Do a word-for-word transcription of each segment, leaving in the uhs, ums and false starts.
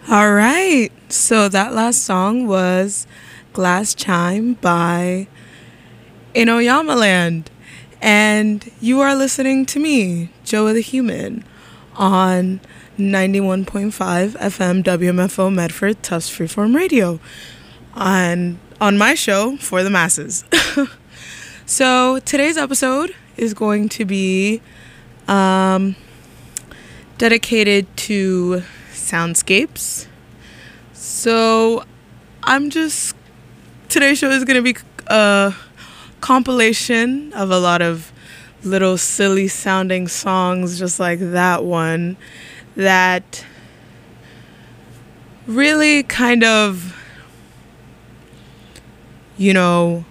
All right. So that last song was Glass Chime by Inoyamaland. And you are listening to me, Joe the Human, on ninety-one point five F M W M F O Medford Tufts Freeform Radio on, on my show for the masses. So today's episode is going to be um, dedicated to soundscapes. So I'm just, today's show is going to be a compilation of a lot of little silly sounding songs just like that one that really kind of, you know,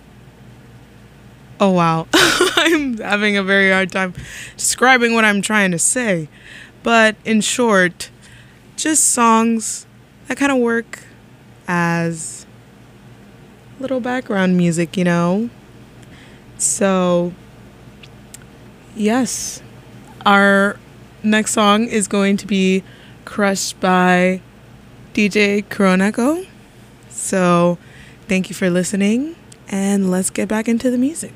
oh wow, I'm having a very hard time describing what I'm trying to say. But in short, just songs that kind of work as little background music, you know? So, yes, our next song is going to be Crushed by D J Kuroneko. So, thank you for listening, and let's get back into the music.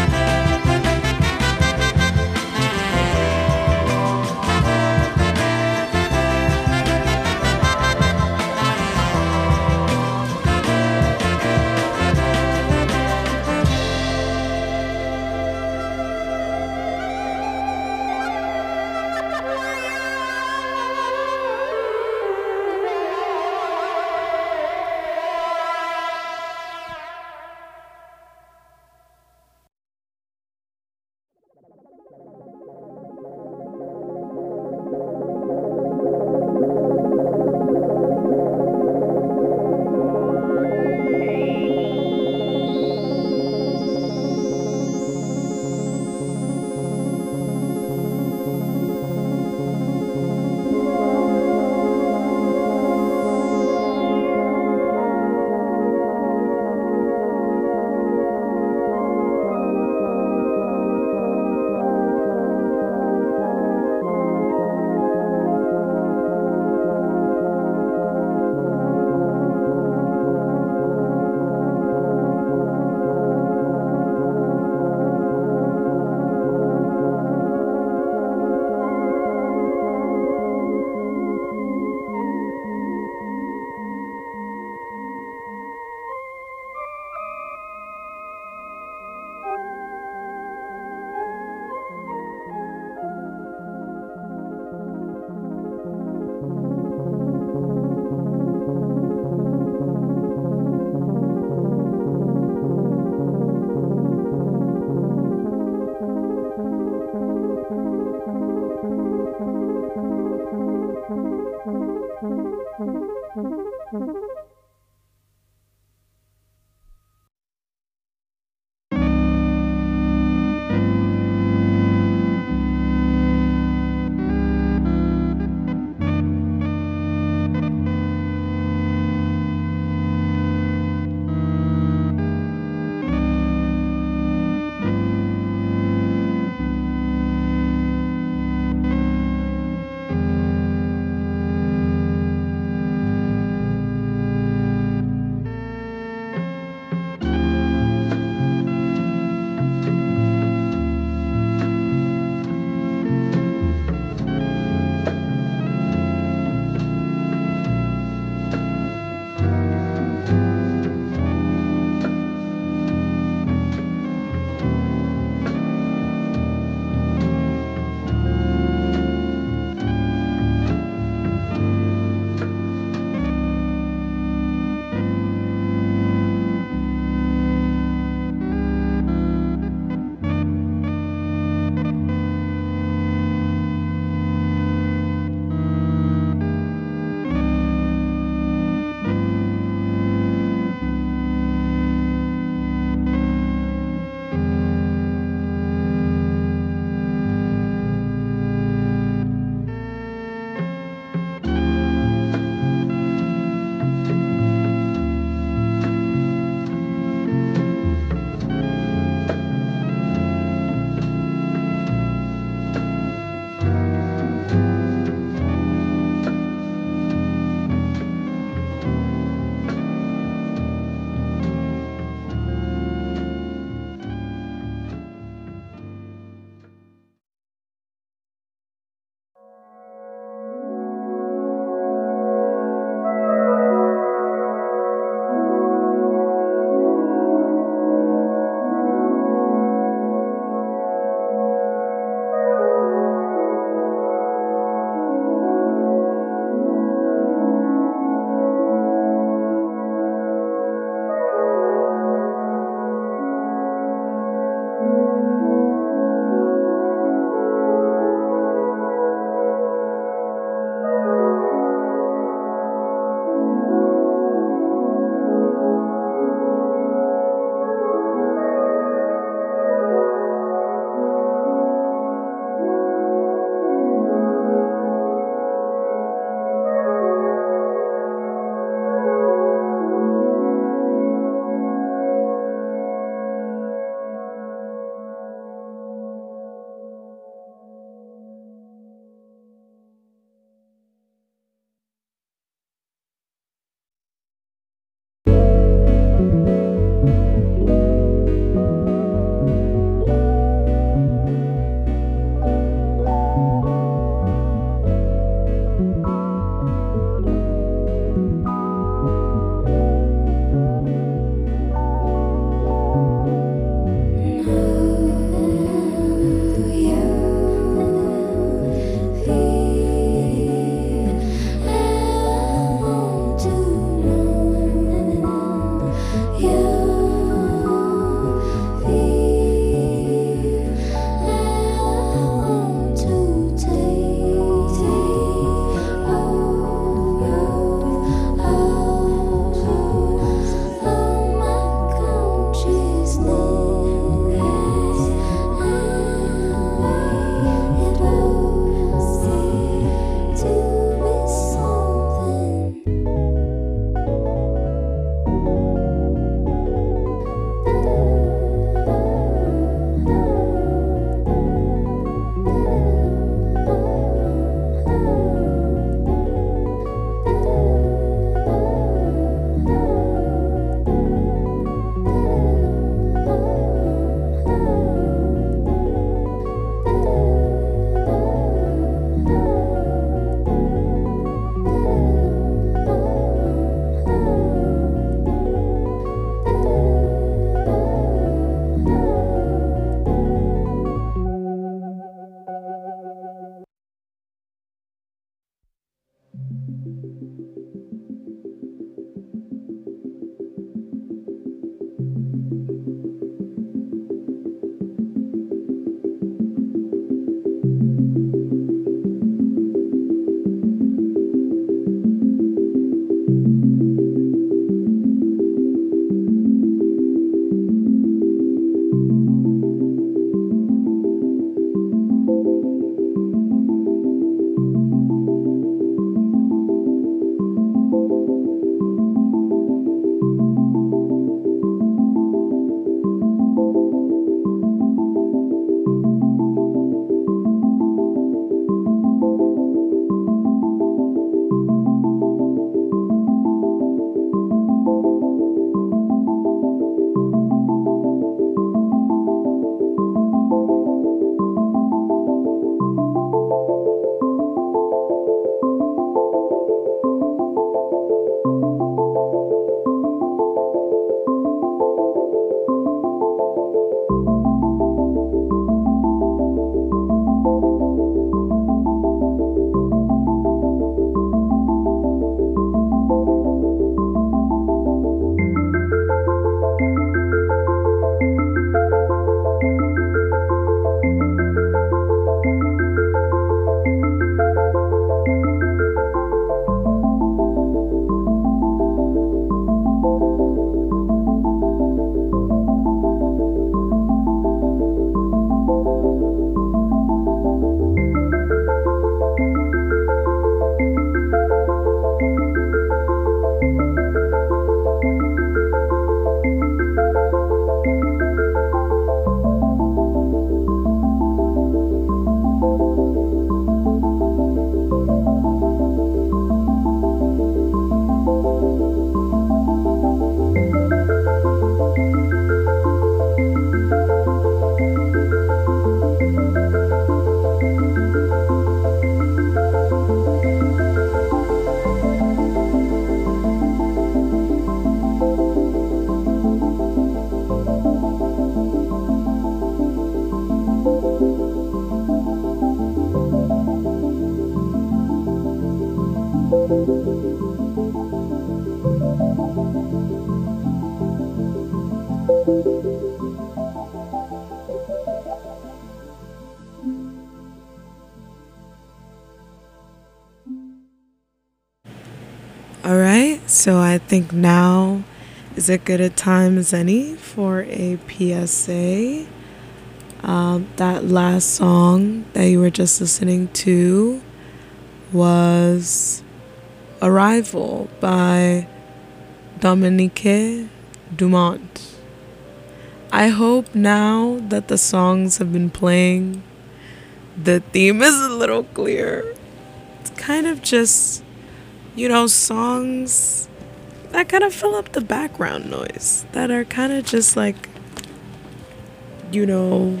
All right, so I think now is as good a time as any for a P S A. Um, that last song that you were just listening to was Arrival by Dominique Dumont. I hope now that the songs have been playing, the theme is a little clear. It's kind of just, you know, songs that kind of fill up the background noise, that are kind of just like, you know,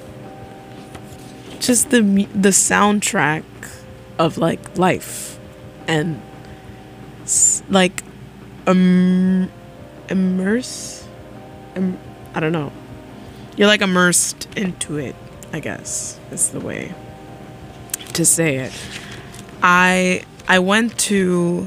just the the soundtrack of like life and like um, immerse. Im- I don't know. You're like immersed into it, I guess is the way to say it. I I went to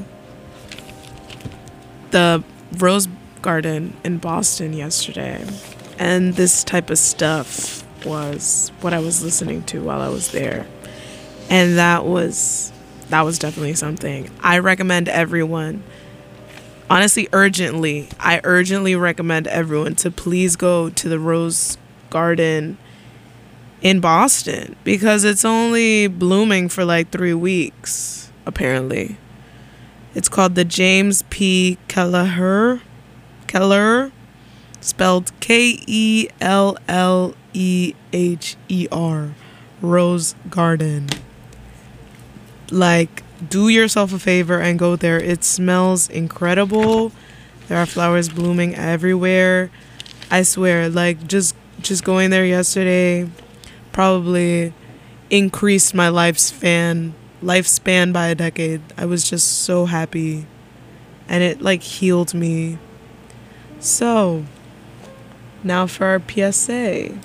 the Rose Garden in Boston yesterday, and this type of stuff was what I was listening to while I was there. And that was that was definitely something. I recommend everyone, honestly, urgently, I urgently recommend everyone to please go to the Rose Garden in Boston, because it's only blooming for like three weeks, apparently. It's called the James P. Kelleher, Keller, spelled K E L L E H E R, Rose Garden. Like, do yourself a favor and go there. It smells incredible. There are flowers blooming everywhere. I swear, like, just just going there yesterday probably increased my lifespan lifespan by a decade. I was just so happy, and it like healed me. So now for our P S A.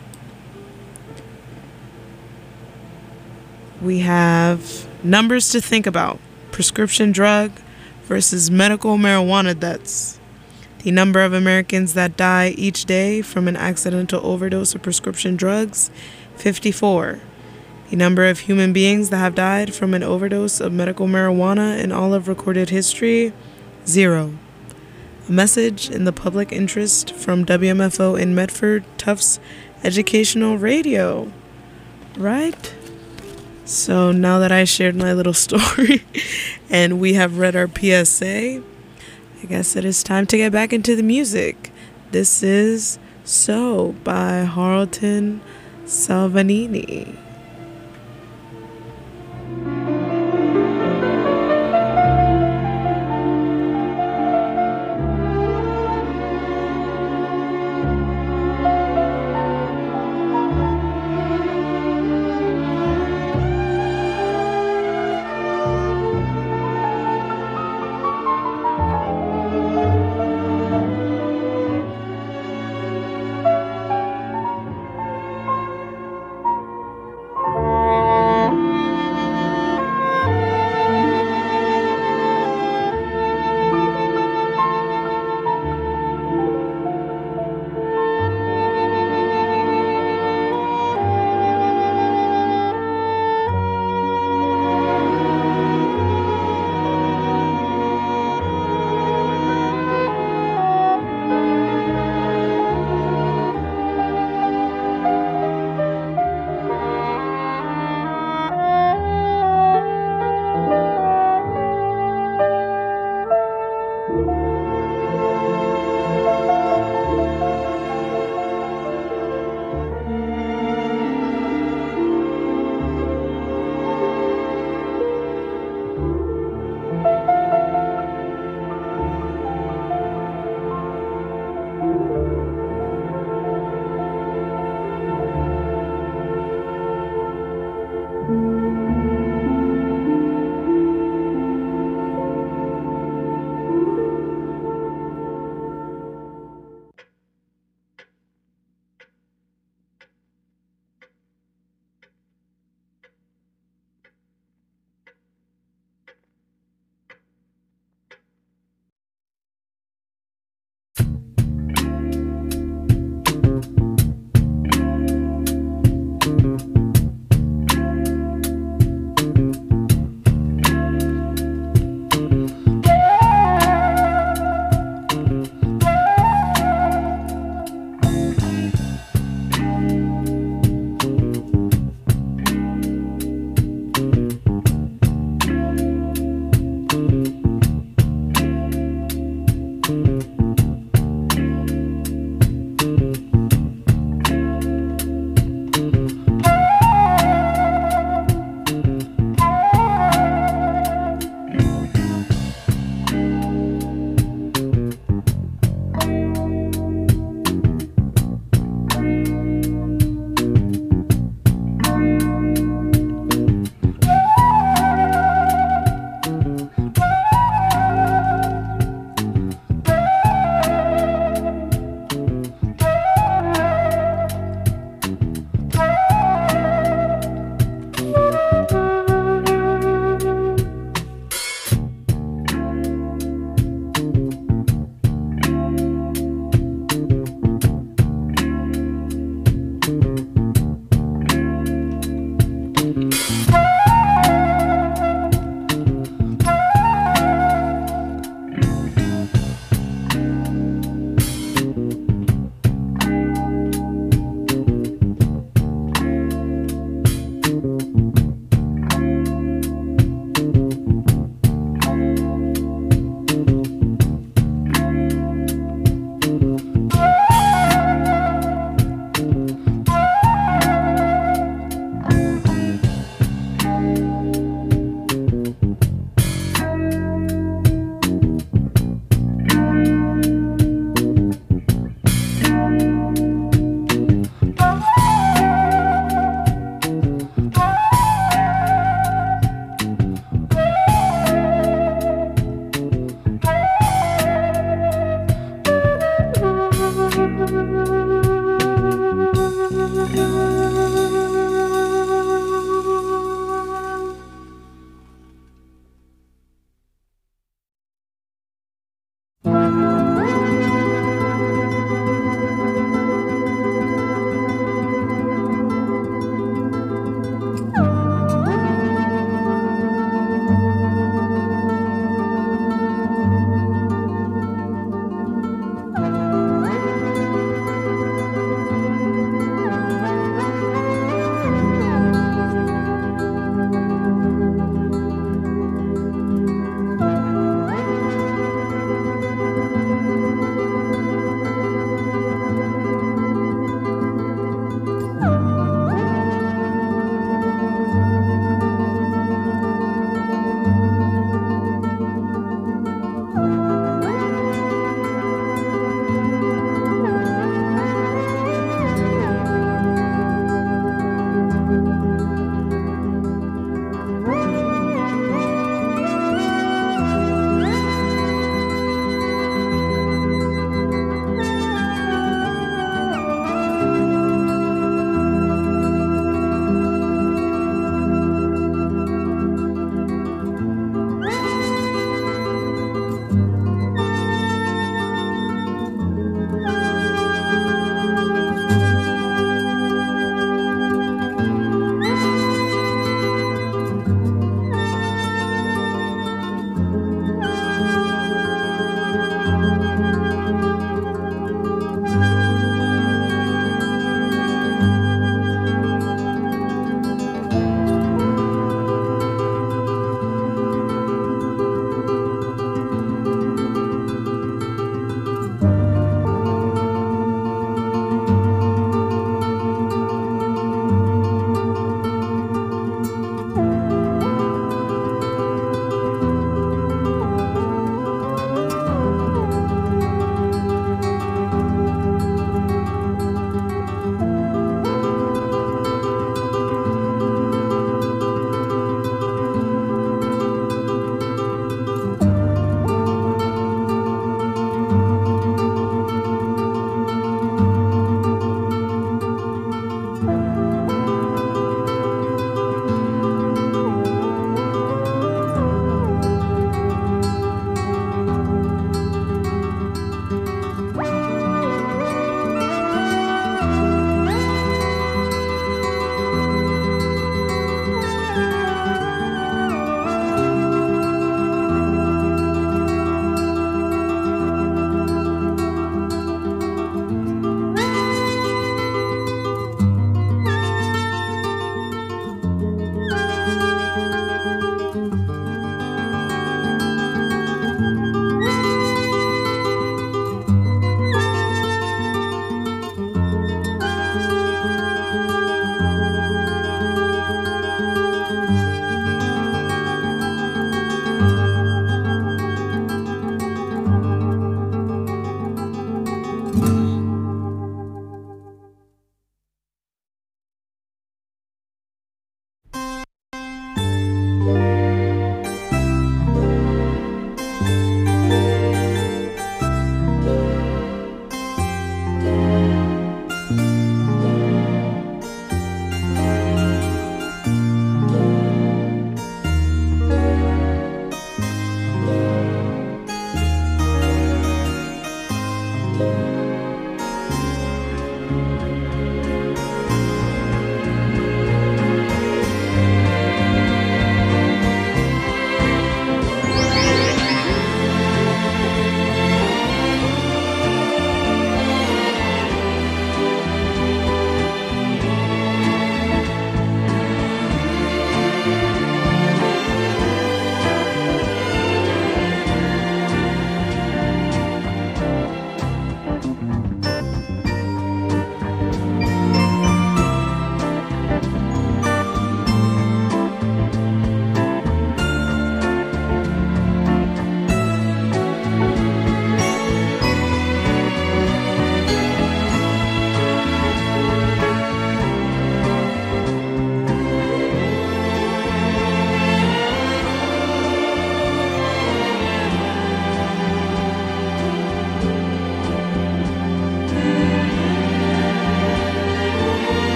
We have numbers to think about. Prescription drug versus medical marijuana deaths. The number of Americans that die each day from an accidental overdose of prescription drugs, fifty-four. The number of human beings that have died from an overdose of medical marijuana in all of recorded history, zero. A message in the public interest from W M F O in Medford, Tufts Educational Radio. Right? So now that I shared my little story and we have read our P S A, I guess it is time to get back into the music. This is So by Harleton Salvanini.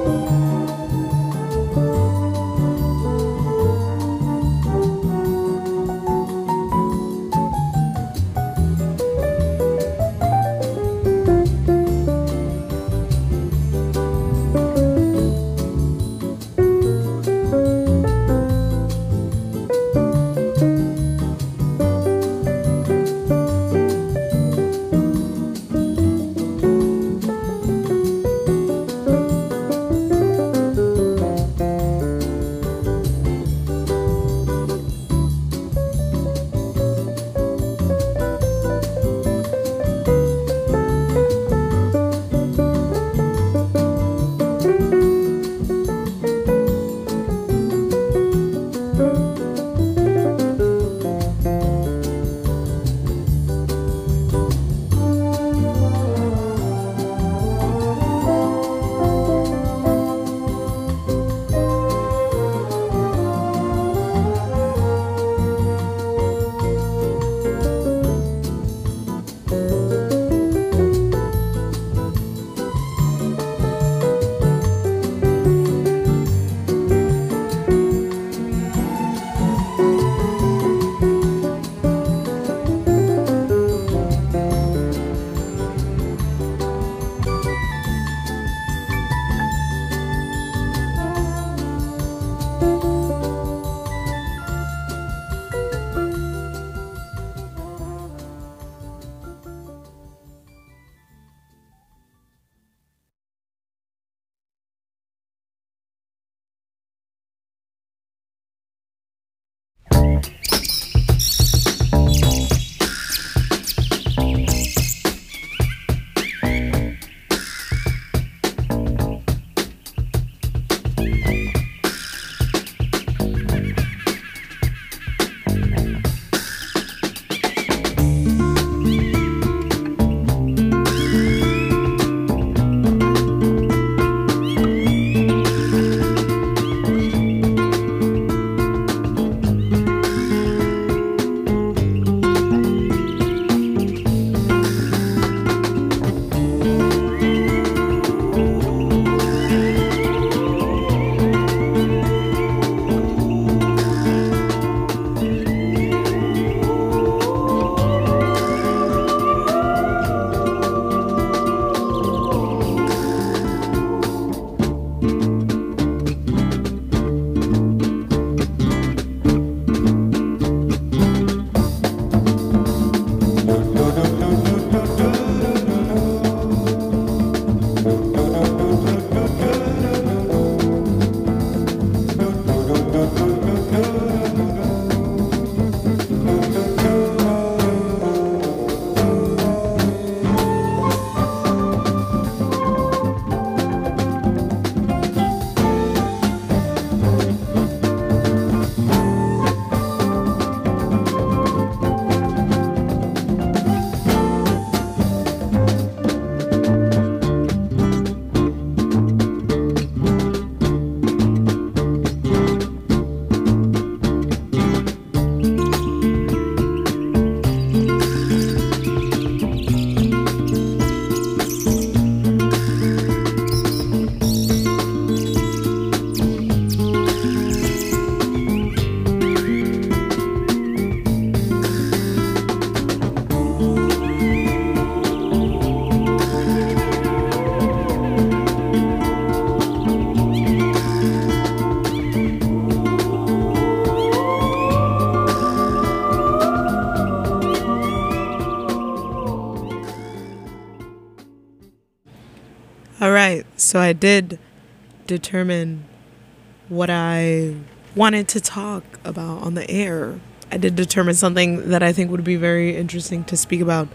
All right, so I did determine what I wanted to talk about on the air. I did determine something that I think would be very interesting to speak about.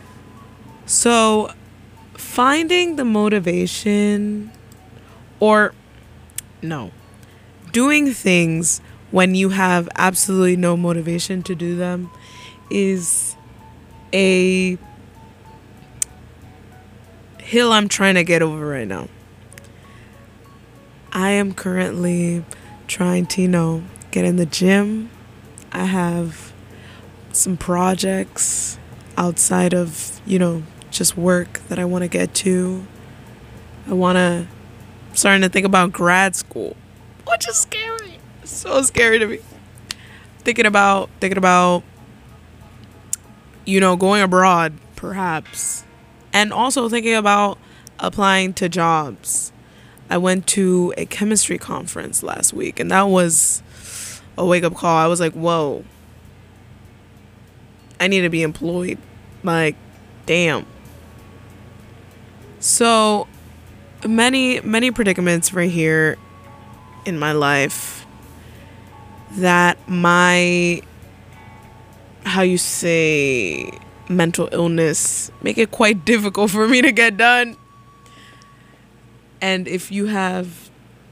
So, finding the motivation, or no, doing things when you have absolutely no motivation to do them is a hill I'm trying to get over right now. I am currently trying to, you know, get in the gym. I have some projects outside of, you know, just work that I want to get to. I want to starting to think about grad school, which is scary. So scary to me. Thinking about, thinking about, you know, going abroad, perhaps. And also thinking about applying to jobs. I went to a chemistry conference last week, and that was a wake-up call. I was like, whoa. I need to be employed. Like, damn. So, many, many predicaments right here in my life that my, how you say, mental illness make it quite difficult for me to get done. And if you have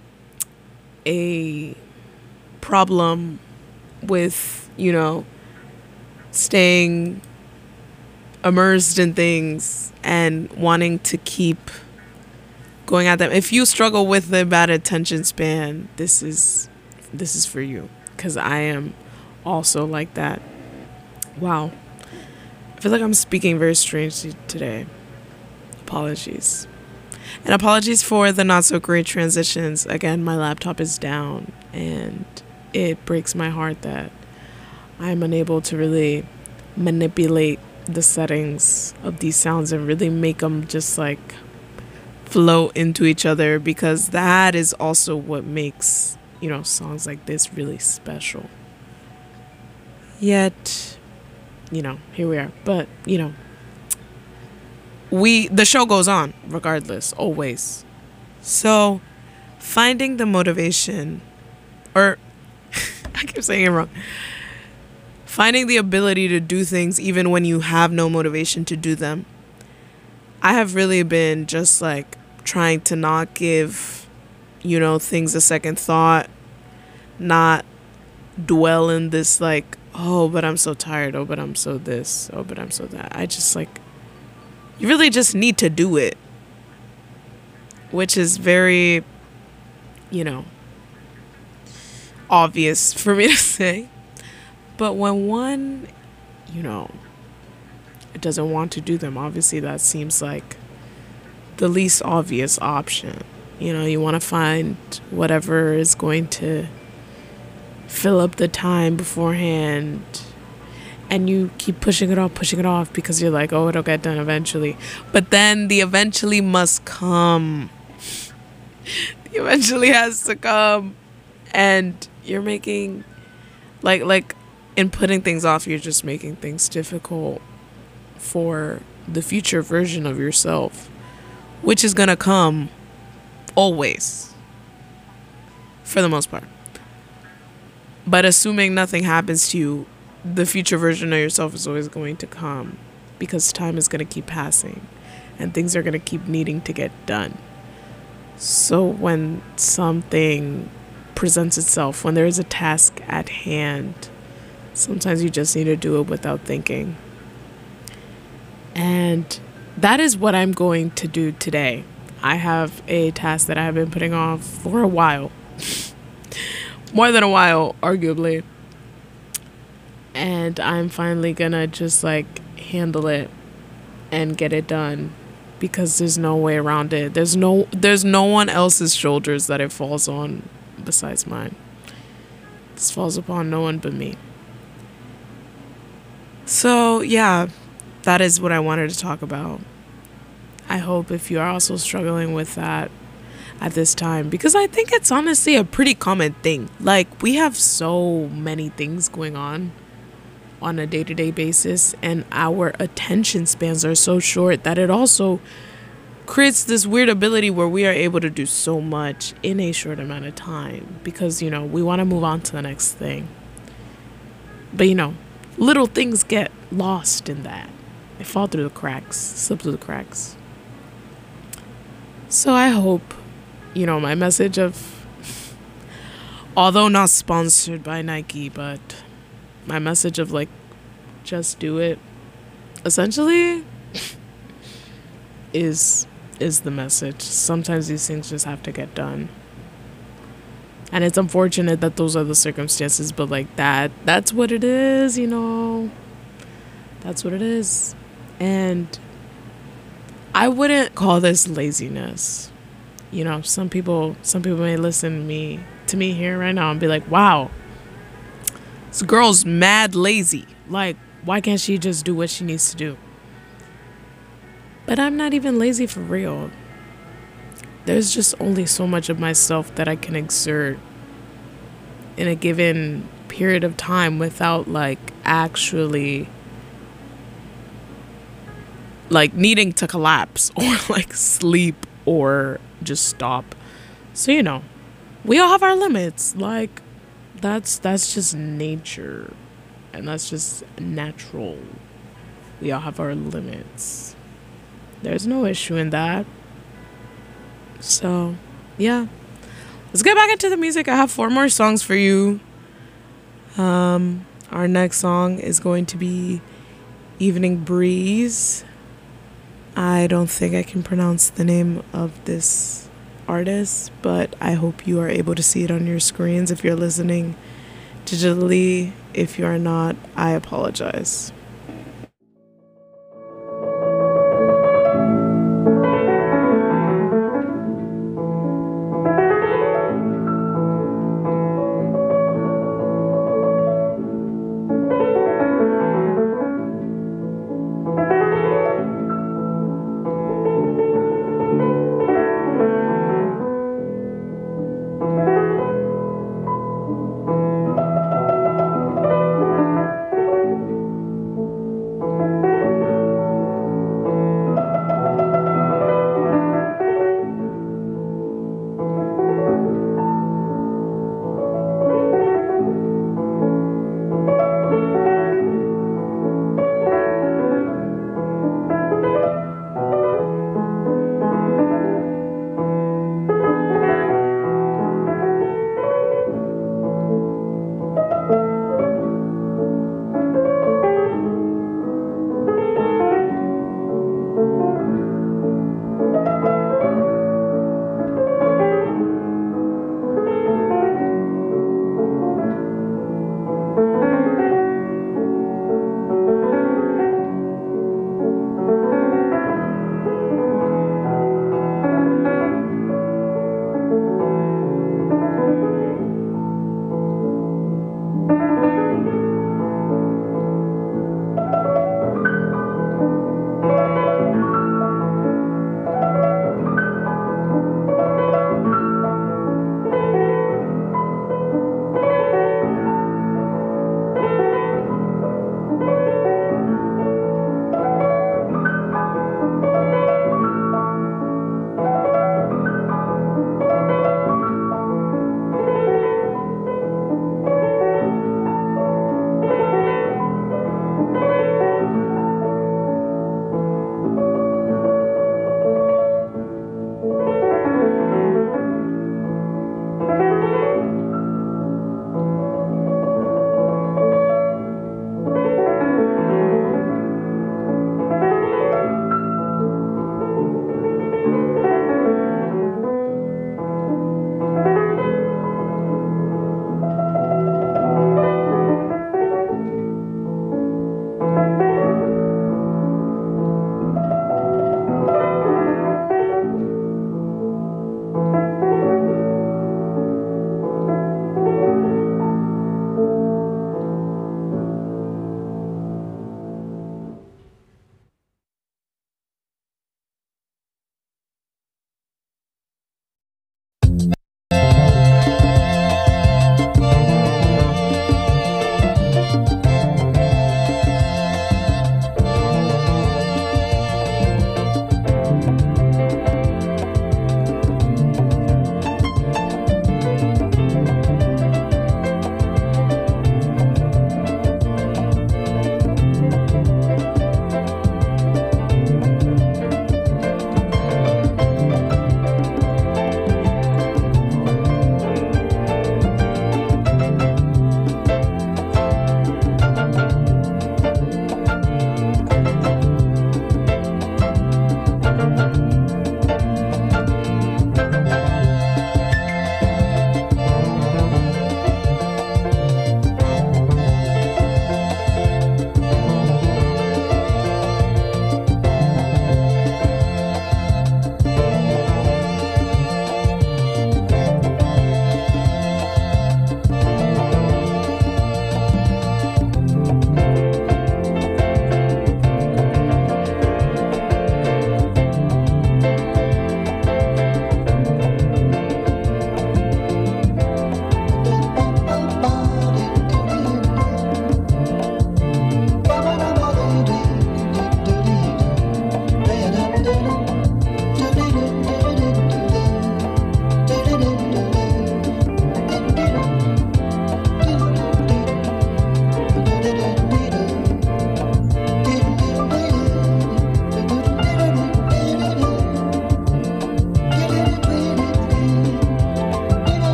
a problem with, you know, staying immersed in things and wanting to keep going at them, if you struggle with the bad attention span, this is this is for you, because I am also like that. Wow. I feel like I'm speaking very strangely today. Apologies. And apologies for the not so great transitions. Again, my laptop is down, and it breaks my heart that I'm unable to really manipulate the settings of these sounds and really make them just like flow into each other, because that is also what makes, you know, songs like this really special. Yet, you know, here we are. But, you know, we the show goes on regardless, always. So finding the motivation, or I keep saying it wrong, finding the ability to do things even when you have no motivation to do them. I have really been just like trying to not give, you know, things a second thought, not dwell in this like, oh, but I'm so tired, oh, but I'm so this, oh, but I'm so that. I just like, you really just need to do it, which is very, you know, obvious for me to say. But when one, you know, doesn't want to do them, obviously that seems like the least obvious option. You know, you want to find whatever is going to fill up the time beforehand, and you keep pushing it off, pushing it off because you're like, oh, it'll get done eventually. But then the eventually must come. The eventually has to come. And you're making, like, like in putting things off, you're just making things difficult for the future version of yourself, which is going to come always, for the most part. But assuming nothing happens to you, the future version of yourself is always going to come, because time is going to keep passing and things are going to keep needing to get done. So when something presents itself, when there is a task at hand, sometimes you just need to do it without thinking. And that is what I'm going to do today. I have a task that I have been putting off for a while. More than a while, arguably. And I'm finally gonna just like handle it and get it done, because there's no way around it. There's no there's no one else's shoulders that it falls on besides mine. This falls upon no one but me. So yeah, that is what I wanted to talk about. I hope if you are also struggling with that at this time, because I think it's honestly a pretty common thing. Like, we have so many things going on on a day-to-day basis, and our attention spans are so short that it also creates this weird ability where we are able to do so much in a short amount of time, because, you know, we want to move on to the next thing. But, you know, little things get lost in that. They fall through the cracks, slip through the cracks. So I hope, you know, my message of, although not sponsored by Nike, but my message of like, just do it, essentially, is is the message. Sometimes these things just have to get done. And it's unfortunate that those are the circumstances, but like that, that's what it is, you know. That's what it is. And I wouldn't call this laziness. You know, some people some people may listen to me to me here right now and be like, wow, this girl's mad lazy. Like, why can't she just do what she needs to do? But I'm not even lazy for real. There's just only so much of myself that I can exert in a given period of time without like actually like needing to collapse or like sleep or just stop. So, you know, we all have our limits. Like that's that's just nature and that's just natural. We all have our limits. There's no issue in that. So, yeah. Let's get back into the music. I have four more songs for you. Um, our next song is going to be Evening Breeze. I don't think I can pronounce the name of this artist, but I hope you are able to see it on your screens if you're listening digitally. If you are not, I apologize.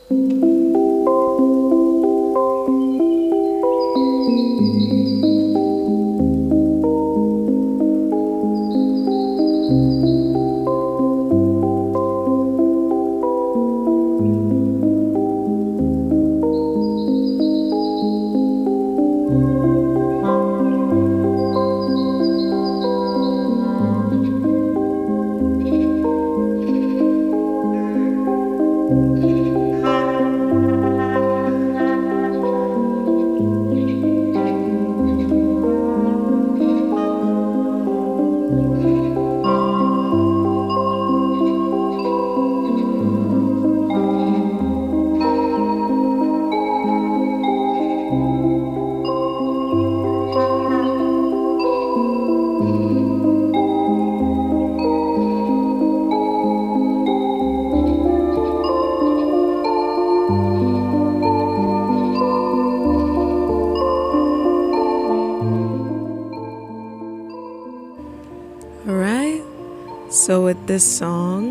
Alright, so with this song,